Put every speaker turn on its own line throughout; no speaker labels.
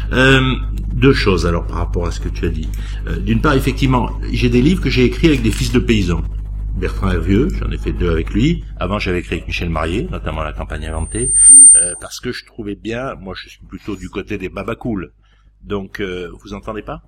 Deux choses alors par rapport à ce que tu as dit. D'une part, effectivement, j'ai des livres que j'ai écrits avec des fils de paysans. Bertrand Hervieux, j'en ai fait 2 avec lui. Avant, j'avais écrit avec Michel Marié, notamment La Campagne inventée, parce que je trouvais bien, moi je suis plutôt du côté des babacools. Donc, vous entendez pas?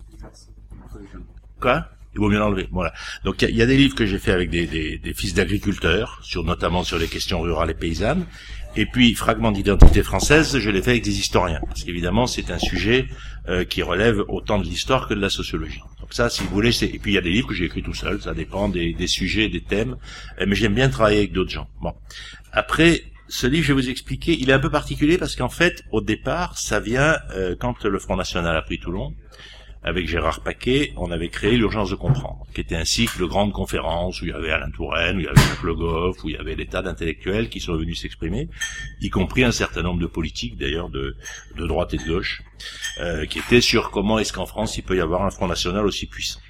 Quoi? Il vaut mieux l'enlever. Voilà. Donc il y a des livres que j'ai fait avec des fils d'agriculteurs, notamment sur les questions rurales et paysannes. Et puis Fragments d'identité française, je l'ai fait avec des historiens, parce qu'évidemment c'est un sujet qui relève autant de l'histoire que de la sociologie. Donc ça, si vous voulez, et puis il y a des livres que j'ai écrits tout seul, ça dépend des sujets, des thèmes, mais j'aime bien travailler avec d'autres gens. Bon. Après, ce livre, je vais vous expliquer, il est un peu particulier parce qu'en fait, au départ, ça vient quand le Front National a pris Toulon. Avec Gérard Paquet, on avait créé l'Urgence de comprendre, qui était un cycle de grandes conférences où il y avait Alain Touraine, où il y avait Jacques Le Goff, où il y avait des tas d'intellectuels qui sont venus s'exprimer, y compris un certain nombre de politiques, d'ailleurs, de droite et de gauche, qui étaient sur comment est-ce qu'en France il peut y avoir un Front National aussi puissant.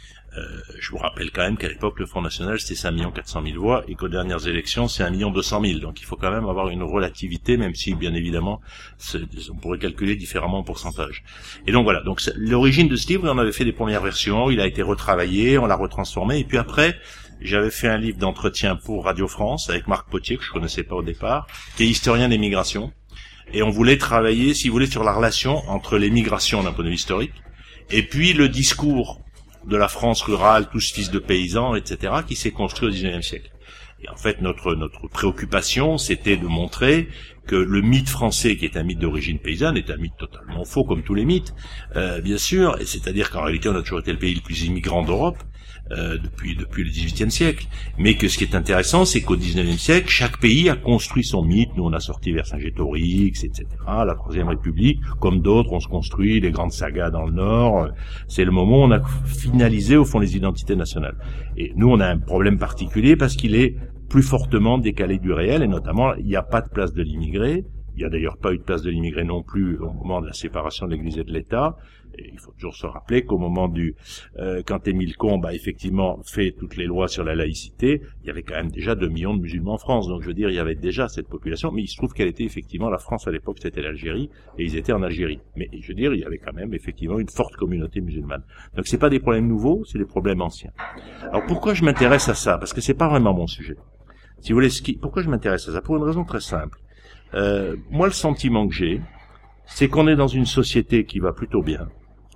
Je vous rappelle quand même qu'à l'époque, le Front National, c'était 5 400 000 voix, et qu'aux dernières élections, c'est 1 200 000. Donc il faut quand même avoir une relativité, même si, bien évidemment, on pourrait calculer différemment en pourcentage. Et donc voilà, donc l'origine de ce livre, on avait fait des premières versions, il a été retravaillé, on l'a retransformé, et puis après, j'avais fait un livre d'entretien pour Radio France, avec Marc Potier, que je connaissais pas au départ, qui est historien des migrations, et on voulait travailler, si vous voulez, sur la relation entre les migrations d'un point de vue historique, et puis le discours de la France rurale, tous fils de paysans, etc., qui s'est construit au XIXe siècle. Et en fait, notre préoccupation, c'était de montrer que le mythe français, qui est un mythe d'origine paysanne, est un mythe totalement faux, comme tous les mythes, bien sûr, et c'est-à-dire qu'en réalité, on a toujours été le pays le plus immigrant d'Europe, depuis le XVIIIe siècle, mais que ce qui est intéressant, c'est qu'au XIXe siècle, chaque pays a construit son mythe. Nous, on a sorti Vercingétorix, etc., la Troisième République, comme d'autres, on se construit les grandes sagas dans le Nord. C'est le moment où on a finalisé, au fond, les identités nationales. Et nous, on a un problème particulier parce qu'il est plus fortement décalé du réel, et notamment, il n'y a pas de place de l'immigré. Il n'y a d'ailleurs pas eu de place de l'immigré non plus au moment de la séparation de l'Église et de l'État. Et il faut toujours se rappeler qu'au moment quand Émile Combes a effectivement fait toutes les lois sur la laïcité, il y avait quand même déjà 2 millions de musulmans en France. Donc je veux dire, il y avait déjà cette population, mais il se trouve qu'elle était effectivement, la France à l'époque c'était l'Algérie, et ils étaient en Algérie. Mais je veux dire, il y avait quand même effectivement une forte communauté musulmane. Donc c'est pas des problèmes nouveaux, c'est des problèmes anciens. Alors pourquoi je m'intéresse à ça? Parce que c'est pas vraiment mon sujet. Si vous voulez, pourquoi je m'intéresse à ça? Pour une raison très simple. Moi, le sentiment que j'ai, c'est qu'on est dans une société qui va plutôt bien,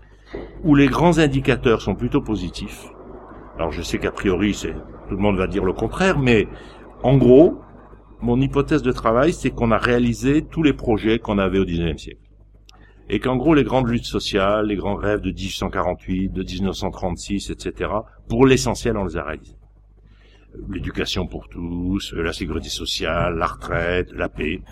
où les grands indicateurs sont plutôt positifs. Alors, je sais qu'a priori, tout le monde va dire le contraire, mais en gros, mon hypothèse de travail, c'est qu'on a réalisé tous les projets qu'on avait au XIXe siècle. Et qu'en gros, les grandes luttes sociales, les grands rêves de 1848, de 1936, etc., pour l'essentiel, on les a réalisés. L'éducation pour tous, la sécurité sociale, la retraite, la paix.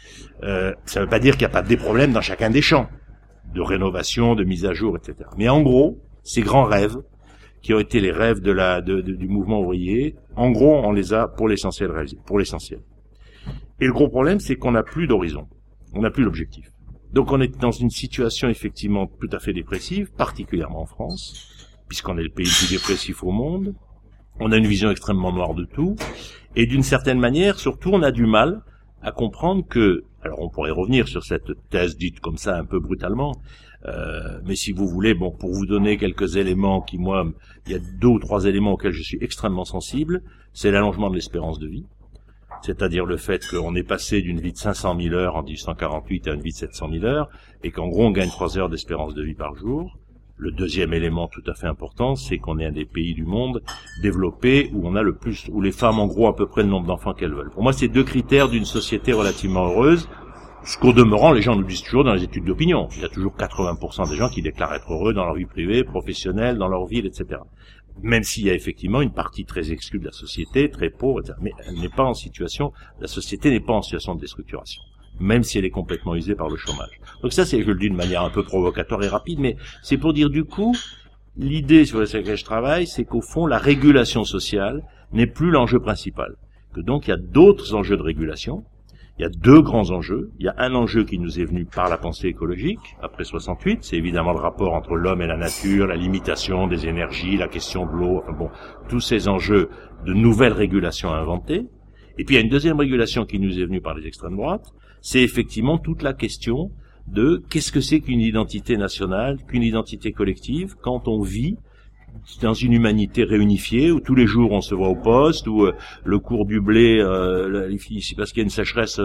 Ça ne veut pas dire qu'il n'y a pas des problèmes dans chacun des champs, de rénovation, de mise à jour, etc. Mais en gros, ces grands rêves, qui ont été les rêves du mouvement ouvrier, en gros, on les a pour l'essentiel réalisés, pour l'essentiel. Et le gros problème, c'est qu'on n'a plus d'horizon, on n'a plus l'objectif. Donc on est dans une situation effectivement tout à fait dépressive, particulièrement en France, puisqu'on est le pays le plus dépressif au monde. On a une vision extrêmement noire de tout, et d'une certaine manière, surtout, on a du mal à comprendre que, alors on pourrait revenir sur cette thèse dite comme ça un peu brutalement, mais si vous voulez, bon, pour vous donner quelques éléments qui, moi, il y a 2 ou 3 éléments auxquels je suis extrêmement sensible, c'est l'allongement de l'espérance de vie, c'est-à-dire le fait qu'on est passé d'une vie de 500 000 heures en 1848 à une vie de 700 000 heures, et qu'en gros on gagne 3 heures d'espérance de vie par jour. Le deuxième élément tout à fait important, c'est qu'on est un des pays du monde développés où on a le plus, où les femmes en gros à peu près le nombre d'enfants qu'elles veulent. Pour moi, c'est 2 critères d'une société relativement heureuse. Ce qu'au demeurant, les gens nous disent toujours dans les études d'opinion. Il y a toujours 80% des gens qui déclarent être heureux dans leur vie privée, professionnelle, dans leur ville, etc. Même s'il y a effectivement une partie très exclue de la société, très pauvre, etc. Mais elle n'est pas en situation, la société n'est pas en situation de déstructuration, même si elle est complètement usée par le chômage. Donc ça, je le dis de manière un peu provocatoire et rapide, mais c'est pour dire du coup, l'idée sur laquelle je travaille, c'est qu'au fond, la régulation sociale n'est plus l'enjeu principal. Que donc, il y a d'autres enjeux de régulation. Il y a 2 grands enjeux. Il y a un enjeu qui nous est venu par la pensée écologique, après 68. C'est évidemment le rapport entre l'homme et la nature, la limitation des énergies, la question de l'eau, enfin bon, tous ces enjeux de nouvelles régulations à inventer. Et puis il y a une deuxième régulation qui nous est venue par les extrêmes droites, c'est effectivement toute la question de qu'est-ce que c'est qu'une identité nationale, qu'une identité collective, quand on vit dans une humanité réunifiée, où tous les jours on se voit au poste, où le cours du blé, parce qu'il y a une sécheresse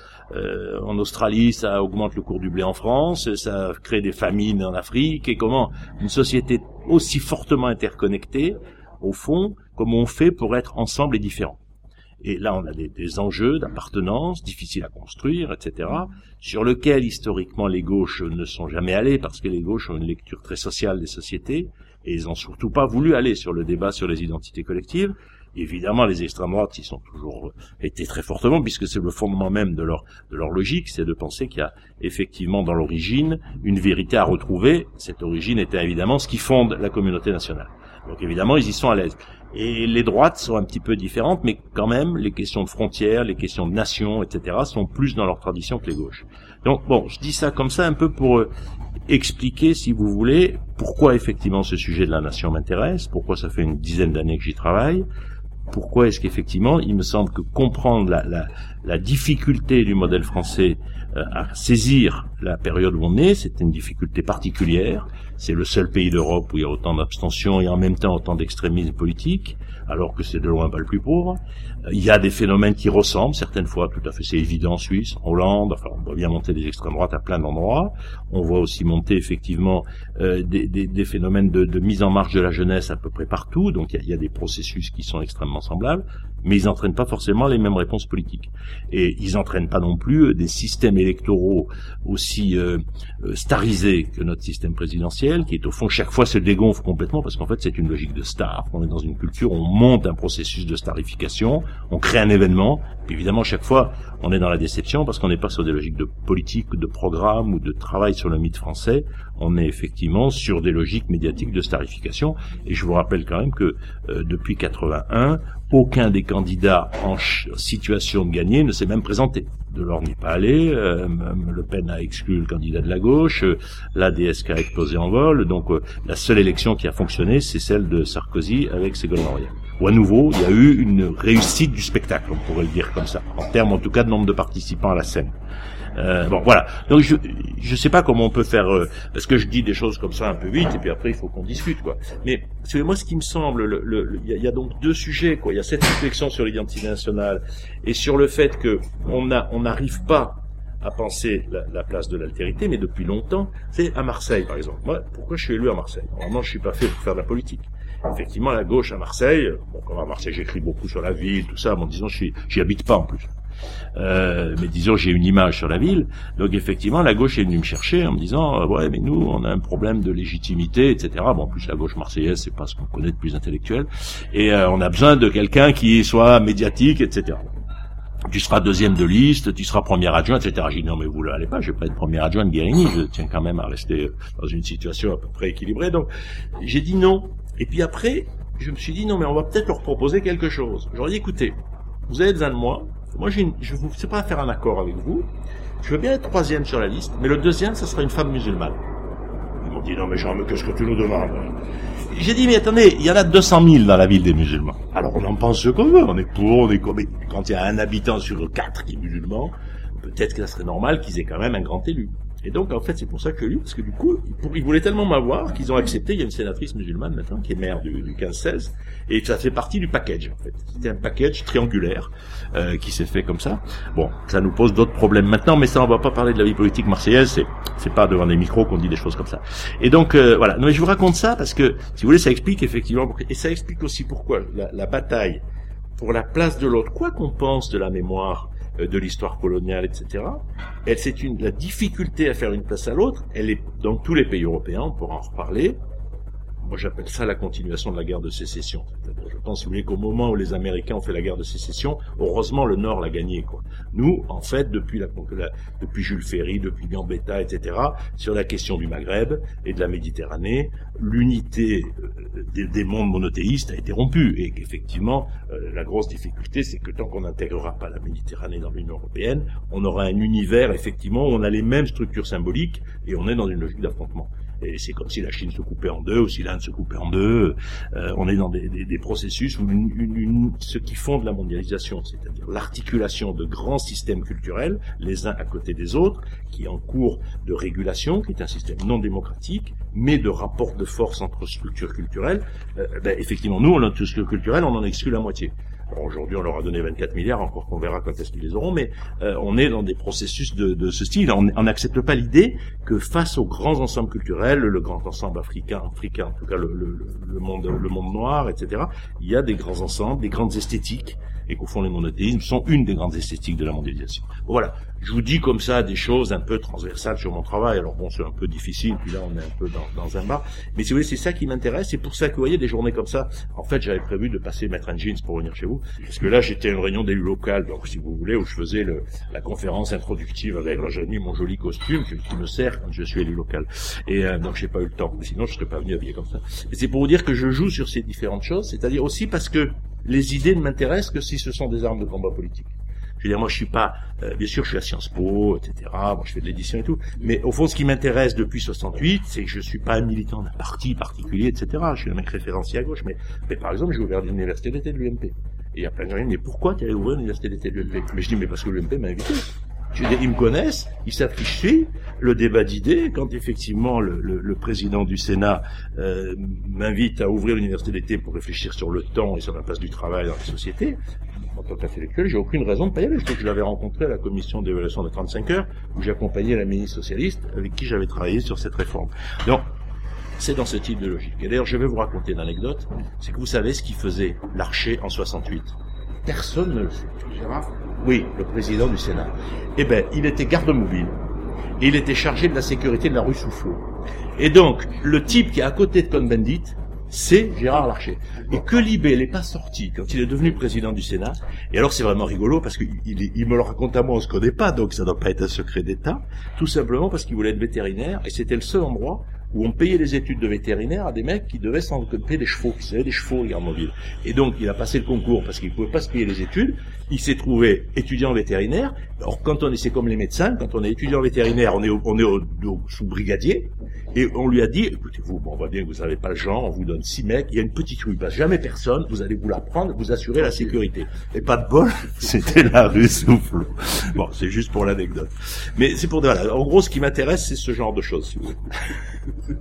en Australie, ça augmente le cours du blé en France, ça crée des famines en Afrique, et comment une société aussi fortement interconnectée, au fond, comment on fait pour être ensemble et différents. Et là, on a des enjeux d'appartenance difficiles à construire, etc., sur lesquels, historiquement, les gauches ne sont jamais allées, parce que les gauches ont une lecture très sociale des sociétés, et ils n'ont surtout pas voulu aller sur le débat sur les identités collectives. Évidemment, les extrêmes droites y sont toujours été très fortement, puisque c'est le fondement même de leur logique, c'est de penser qu'il y a effectivement dans l'origine une vérité à retrouver. Cette origine était évidemment ce qui fonde la communauté nationale. Donc évidemment, ils y sont à l'aise. Et les droites sont un petit peu différentes, mais quand même, les questions de frontières, les questions de nation, etc., sont plus dans leur tradition que les gauches. Donc bon, je dis ça comme ça un peu pour expliquer, si vous voulez, pourquoi effectivement ce sujet de la nation m'intéresse, pourquoi ça fait une dizaine d'années que j'y travaille, pourquoi est-ce qu'effectivement, il me semble que comprendre la difficulté du modèle français à saisir la période où on est, c'est une difficulté particulière. C'est le seul pays d'Europe où il y a autant d'abstention et en même temps autant d'extrémisme politique, alors que c'est de loin pas le plus pauvre. Il y a des phénomènes qui ressemblent, certaines fois tout à fait, c'est évident en Suisse, en Hollande, enfin on voit bien monter des extrêmes droites à plein d'endroits. On voit aussi monter effectivement des phénomènes de mise en marche de la jeunesse à peu près partout, donc il y a des processus qui sont extrêmement semblables, mais ils n'entraînent pas forcément les mêmes réponses politiques. Et ils n'entraînent pas non plus des systèmes électoraux aussi starisés que notre système présidentiel, qui est au fond chaque fois se dégonfle complètement, parce qu'en fait c'est une logique de star. On est dans une culture où on monte un processus de starification, on crée un événement, puis évidemment chaque fois on est dans la déception parce qu'on n'est pas sur des logiques de politique, de programme ou de travail sur le mythe français, on est effectivement sur des logiques médiatiques de starification. Et je vous rappelle quand même que depuis 81, aucun des candidats en situation de gagner ne s'est même présenté. Delors n'est pas allé, Le Pen a exclu le candidat de la gauche, l'ADSK a explosé en vol, donc la seule élection qui a fonctionné, c'est celle de Sarkozy avec Ségolène Royal. Ou à nouveau, il y a eu une réussite du spectacle, on pourrait le dire comme ça, en termes en tout cas de nombre de participants à la scène. Bon, voilà. Donc je sais pas comment on peut faire, parce que je dis des choses comme ça un peu vite, et puis après il faut qu'on discute, quoi. Mais moi, ce qui me semble, il y a donc deux sujets, quoi. Il y a cette réflexion sur l'identité nationale et sur le fait que on n'arrive pas à penser la place de l'altérité, mais depuis longtemps. C'est à Marseille, par exemple. Moi, pourquoi je suis élu à Marseille? Normalement, je suis pas fait pour faire de la politique. Effectivement, la gauche à Marseille, bon, comme à Marseille, j'écris beaucoup sur la ville, tout ça. Bon, disons, j'y habite pas en plus. Mais disons, j'ai une image sur la ville. Donc, effectivement, la gauche est venue me chercher en me disant, ouais, mais nous, on a un problème de légitimité, etc. Bon, en plus, la gauche marseillaise, c'est pas ce qu'on connaît de plus intellectuel. Et on a besoin de quelqu'un qui soit médiatique, etc. Tu seras deuxième de liste, tu seras premier adjoint, etc. J'ai dit non mais vous l'allez pas, je vais pas être premier adjoint de Guérini, je tiens quand même à rester dans une situation à peu près équilibrée. Donc j'ai dit non. Et puis après, je me suis dit non mais on va peut-être leur proposer quelque chose. J'aurais dit écoutez, vous avez besoin de moi. Moi je vous sais pas faire un accord avec vous. Je veux bien être troisième sur la liste, mais le deuxième, ça sera une femme musulmane. Ils m'ont dit non mais Jean, mais qu'est-ce que tu nous demandes? J'ai dit, mais attendez, il y en a 200 000 dans la ville des musulmans. Alors on en pense ce qu'on veut, on est pour, on est comme... Mais quand il y a un habitant sur 4 qui est musulman, peut-être que ça serait normal qu'ils aient quand même un grand élu. Et donc, en fait, c'est pour ça que je l'ai eu, parce que du coup, ils voulaient tellement m'avoir qu'ils ont accepté. Il y a une sénatrice musulmane maintenant, qui est maire du 15-16, et ça fait partie du package, en fait. C'était un package triangulaire, qui s'est fait comme ça. Bon, ça nous pose d'autres problèmes maintenant, mais ça, on va pas parler de la vie politique marseillaise, c'est pas devant des micros qu'on dit des choses comme ça. Et donc, voilà. Non, mais je vous raconte ça parce que, si vous voulez, ça explique effectivement, et ça explique aussi pourquoi la bataille pour la place de l'autre, quoi qu'on pense de la mémoire, de l'histoire coloniale, etc. La difficulté à faire une place à l'autre, elle est dans tous les pays européens, on pourra en reparler. Moi, j'appelle ça la continuation de la guerre de sécession. Je pense, si vous voulez, qu'au moment où les Américains ont fait la guerre de sécession, heureusement, le Nord l'a gagné, quoi. Nous, en fait, depuis Jules Ferry, depuis Gambetta, etc., sur la question du Maghreb et de la Méditerranée, l'unité des mondes monothéistes a été rompue. Et qu'effectivement, la grosse difficulté, c'est que tant qu'on n'intégrera pas la Méditerranée dans l'Union européenne, on aura un univers, effectivement, où on a les mêmes structures symboliques et on est dans une logique d'affrontement. Et c'est comme si la Chine se coupait en deux, ou si l'Inde se coupait en deux. On est dans des processus où ce qui fonde la mondialisation, c'est-à-dire l'articulation de grands systèmes culturels, les uns à côté des autres, qui est en cours de régulation, qui est un système non démocratique, mais de rapport de force entre structures culturelles. Effectivement, nous, notre structure culturelle, on en exclut la moitié. Alors aujourd'hui, on leur a donné 24 milliards, encore qu'on verra quand est-ce qu'ils les auront, mais on est dans des processus de ce style. On n'accepte pas l'idée que face aux grands ensembles culturels, le grand ensemble africain, en tout cas le monde noir, etc., il y a des grands ensembles, des grandes esthétiques, et qu'au fond, les monothéismes sont une des grandes esthétiques de la mondialisation. Bon, voilà, je vous dis comme ça des choses un peu transversales sur mon travail. Alors bon, c'est un peu difficile, puis là, on est un peu dans un bar. Mais si vous voulez, c'est ça qui m'intéresse. C'est pour ça que, vous voyez, des journées comme ça, en fait, j'avais prévu de passer mettre un jeans pour venir chez vous. Parce que là, j'étais à une réunion d'élu local, donc si vous voulez, où je faisais la conférence introductive avec, là, j'ai mis mon joli costume qui me sert quand je suis élu local. Et donc, j'ai pas eu le temps. Sinon, je serais pas venu habillé comme ça. Et c'est pour vous dire que je joue sur ces différentes choses, c'est-à-dire aussi parce que les idées ne m'intéressent que si ce sont des armes de combat politique. Je veux dire, moi, je suis pas, bien sûr, je suis à Sciences Po, etc. Moi, je fais de l'édition et tout. Mais au fond, ce qui m'intéresse depuis 68, c'est que je suis pas un militant d'un parti particulier, etc. Je suis un mec référencié à gauche. Mais par exemple, j'ai ouvert l'université d'été de l'UMP. Et il y a plein de gens qui me disent, mais pourquoi tu allais ouvrir l'université d'été de l'UMP? Mais je dis, mais parce que l'UMP m'a invité. Je veux dire, ils me connaissent, ils savent qui je suis, le débat d'idées, quand effectivement le président du Sénat m'invite à ouvrir l'université d'été pour réfléchir sur le temps et sur la place du travail dans la société, en tant qu'intellectuel, j'ai aucune raison de pas y aller. Je crois que je l'avais rencontré à la commission d'évaluation des 35 heures, où j'accompagnais la ministre socialiste avec qui j'avais travaillé sur cette réforme. Donc, c'est dans ce type de logique. Et d'ailleurs, je vais vous raconter une anecdote, c'est que vous savez ce qu'il faisait Larcher en 68. Personne ne le sait.
Gérard ?
Oui, le président du Sénat. Eh ben, il était garde mobile. Et il était chargé de la sécurité de la rue Soufflot. Et donc, le type qui est à côté de Cohn-Bendit, c'est Gérard Larcher. Et que Libé n'est pas sorti quand il est devenu président du Sénat. Et alors, c'est vraiment rigolo parce qu'il me le raconte à moi, on se connaît pas, donc ça doit pas être un secret d'État. Tout simplement parce qu'il voulait être vétérinaire et c'était le seul endroit où on payait les études de vétérinaire à des mecs qui devaient s'occuper des chevaux, qui avaient des chevaux, garde mobile. Et donc, il a passé le concours parce qu'il pouvait pas se payer les études. Il s'est trouvé étudiant vétérinaire. Alors, c'est comme les médecins, quand on est étudiant vétérinaire, on est sous brigadier. Et on lui a dit, écoutez-vous, bon, on voit bien que vous n'avez pas le genre, on vous donne 6 mecs, il y a une petite rue, il passe jamais personne, vous allez vous la prendre, vous assurez la sécurité. Et pas de bol, c'était la rue Soufflot. Bon, c'est juste pour l'anecdote. Mais c'est pour, voilà. En gros, ce qui m'intéresse, c'est ce genre de choses, si vous voulez.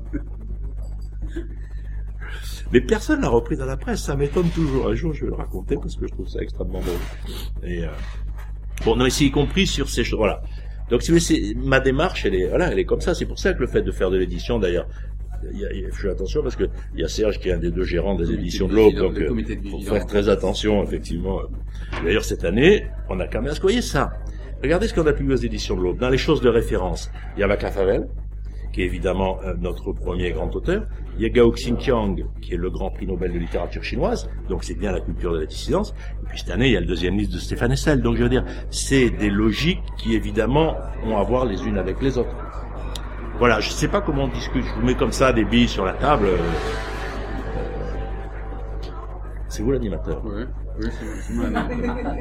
Mais personne l'a repris dans la presse, ça m'étonne toujours. Un jour, je vais le raconter parce que je trouve ça extrêmement drôle. Et bon, non, mais c'est y compris sur ces choses. Voilà. Donc, si vous voulez, ma démarche, elle est comme ça. C'est pour ça que le fait de faire de l'édition, d'ailleurs, je fais attention parce que il y a Serge qui est un des deux gérants des éditions de l'Aube, donc faut faire très attention, effectivement. D'ailleurs, cette année, on a quand même escoyé ça. Regardez ce qu'on a publié aux éditions de l'Aube. Dans les choses de référence, il y a Václav Havel, qui est évidemment notre premier grand auteur. Il y a Gao Xingqiang, qui est le grand prix Nobel de littérature chinoise, donc c'est bien la culture de la dissidence. Et puis cette année, il y a le deuxième livre de Stéphane Hessel. Donc je veux dire, c'est des logiques qui évidemment ont à voir les unes avec les autres. Voilà, je sais pas comment on discute, je vous mets comme ça des billes sur la table. C'est vous l'animateur?
Oui, c'est moi l'animateur.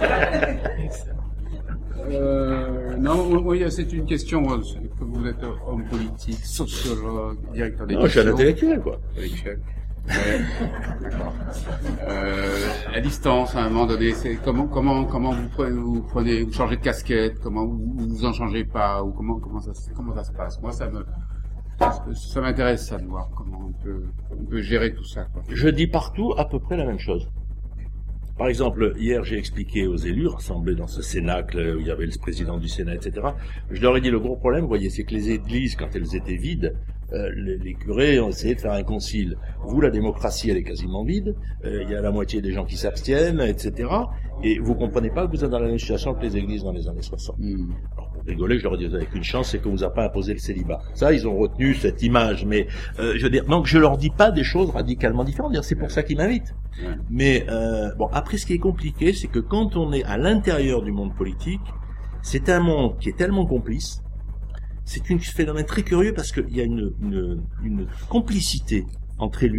Non, oui, c'est une question, que vous êtes homme politique, sociologue, directeur d'édition.
Non, je suis un intellectuel, quoi.
Intellectuel. Ouais, d'accord. À distance, à un moment donné, c'est comment vous changez de casquette, comment vous en changez pas, ou comment ça se passe? Moi, ça m'intéresse, ça, de voir comment on peut gérer tout ça, quoi.
Je dis partout à peu près la même chose. Par exemple, hier, j'ai expliqué aux élus, rassemblés dans ce cénacle où il y avait le président du Sénat, etc. Je leur ai dit, le gros problème, vous voyez, c'est que les églises, quand elles étaient vides, les curés ont essayé de faire un concile. Vous, la démocratie, elle est quasiment vide. Il y a la moitié des gens qui s'abstiennent, etc. Et vous comprenez pas que vous êtes dans la même situation que les églises dans les années 60. Alors, pour rigoler, je leur ai dit, vous avez qu'une chance, c'est qu'on vous a pas imposé le célibat. Ça, ils ont retenu cette image. Mais, je veux dire, donc, je leur dis pas des choses radicalement différentes. C'est pour ça qu'ils m'invitent. Mais, bon, après, ce qui est compliqué, c'est que quand on est à l'intérieur du monde politique, c'est un monde qui est tellement complice. C'est un phénomène très curieux parce qu'il y a une complicité entre élus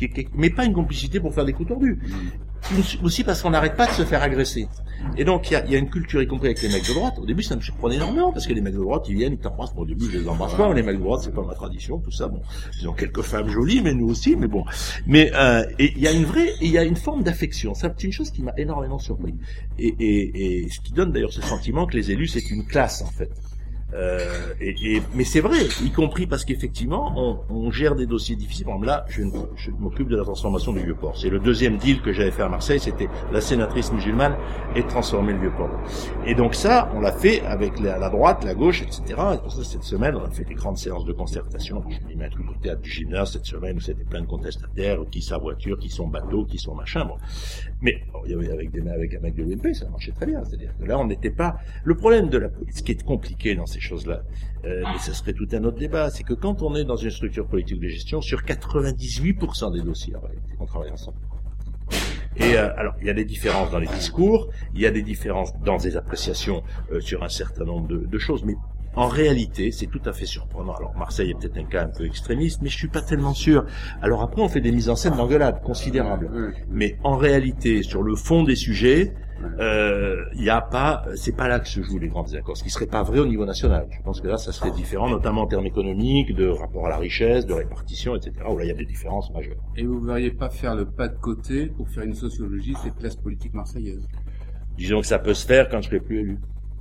mais pas une complicité pour faire des coups tordus. Aussi parce qu'on n'arrête pas de se faire agresser. Et donc, il y a une culture, y compris avec les mecs de droite. Au début, ça me surprenait énormément, parce que les mecs de droite, ils viennent, ils t'embrassent. Bon, au début, je les embrasse pas, les mecs de droite, c'est pas ma tradition, tout ça. Bon, ils ont quelques femmes jolies, mais nous aussi, mais bon. Mais, et il y a il y a une forme d'affection. C'est une chose qui m'a énormément surpris. Et ce qui donne d'ailleurs ce sentiment que les élus, c'est une classe, en fait. Mais c'est vrai, y compris parce qu'effectivement, on gère des dossiers difficiles. Par exemple, là, je m'occupe de la transformation du Vieux-Port. C'est le deuxième deal que j'avais fait à Marseille, c'était la sénatrice musulmane et transformer le Vieux-Port. Et donc ça, on l'a fait avec la droite, la gauche, etc. Et pour ça, cette semaine, on a fait des grandes séances de concertation. Je mis un truc au théâtre du gymnase cette semaine où c'était plein de contestataires, qui sa voiture, qui son bateau, qui son machin. Bon. Mais bon, il y avait avec un mec de l'UMP, ça marchait très bien. C'est-à-dire que là, on n'était pas. Le problème de ce qui est compliqué dans ces choses-là, mais ce serait tout un autre débat, c'est que quand on est dans une structure politique de gestion, sur 98% des dossiers, en réalité, on travaille ensemble. Et alors, il y a des différences dans les discours, il y a des différences dans des appréciations sur un certain nombre de choses, mais en réalité, c'est tout à fait surprenant. Alors, Marseille est peut-être un cas un peu extrémiste, mais je suis pas tellement sûr. Alors après, on fait des mises en scène d'engueulade considérables. Mais en réalité, sur le fond des sujets, c'est pas là que se jouent les grands désaccords. Ce qui serait pas vrai au niveau national. Je pense que là, ça serait différent, notamment en termes économiques, de rapport à la richesse, de répartition, etc., où là, il y a des différences majeures.
Et vous ne verriez pas faire le pas de côté pour faire une sociologie des classes politiques marseillaises?
Disons que ça peut se faire quand je serai plus élu.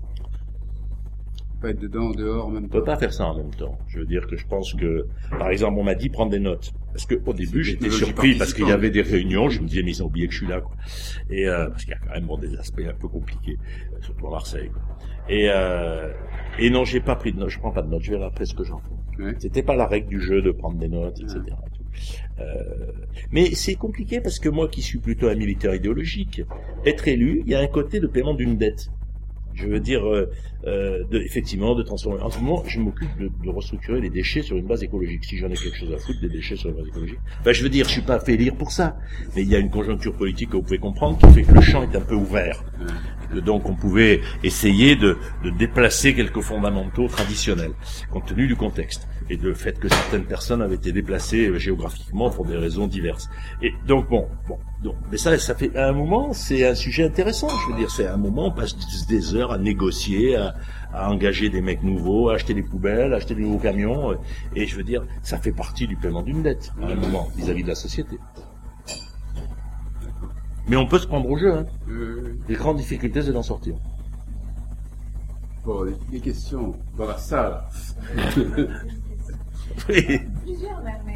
Pas être dedans, dehors, en même temps.
On peut pas faire ça en même temps. Je veux dire que je pense que, par exemple, on m'a dit prendre des notes. Parce que au début, j'étais surpris parce qu'il y avait des réunions, je me disais, mais ils ont oublié que je suis là, quoi. Et, parce qu'il y a quand même, des aspects un peu compliqués, surtout à Marseille, quoi. Et non, j'ai pas pris de notes, je prends pas de notes, je verrai après ce que j'en fais. Ouais. C'était pas la règle du jeu de prendre des notes, etc. Mais c'est compliqué parce que moi qui suis plutôt un militaire idéologique, être élu, il y a un côté de paiement d'une dette. Je veux dire, effectivement, de transformer. En ce moment, je m'occupe de restructurer les déchets sur une base écologique. Si j'en ai quelque chose à foutre, des déchets sur une base écologique. Enfin, je veux dire, je suis pas fait élire pour ça. Mais il y a une conjoncture politique que vous pouvez comprendre qui fait que le champ est un peu ouvert. Et que donc, on pouvait essayer de déplacer quelques fondamentaux traditionnels, compte tenu du contexte. Et de fait que certaines personnes avaient été déplacées géographiquement pour des raisons diverses. Et donc, mais ça fait, à un moment, c'est un sujet intéressant. Je veux dire, c'est un moment, on passe des heures à négocier, à engager des mecs nouveaux, à acheter des poubelles, à acheter des nouveaux camions. Et je veux dire, ça fait partie du paiement d'une dette, à un moment, vis-à-vis de la société. Mais on peut se prendre au jeu, hein. Les grandes difficultés, c'est d'en sortir.
Bon, les questions dans la salle.
Oui.
Plusieurs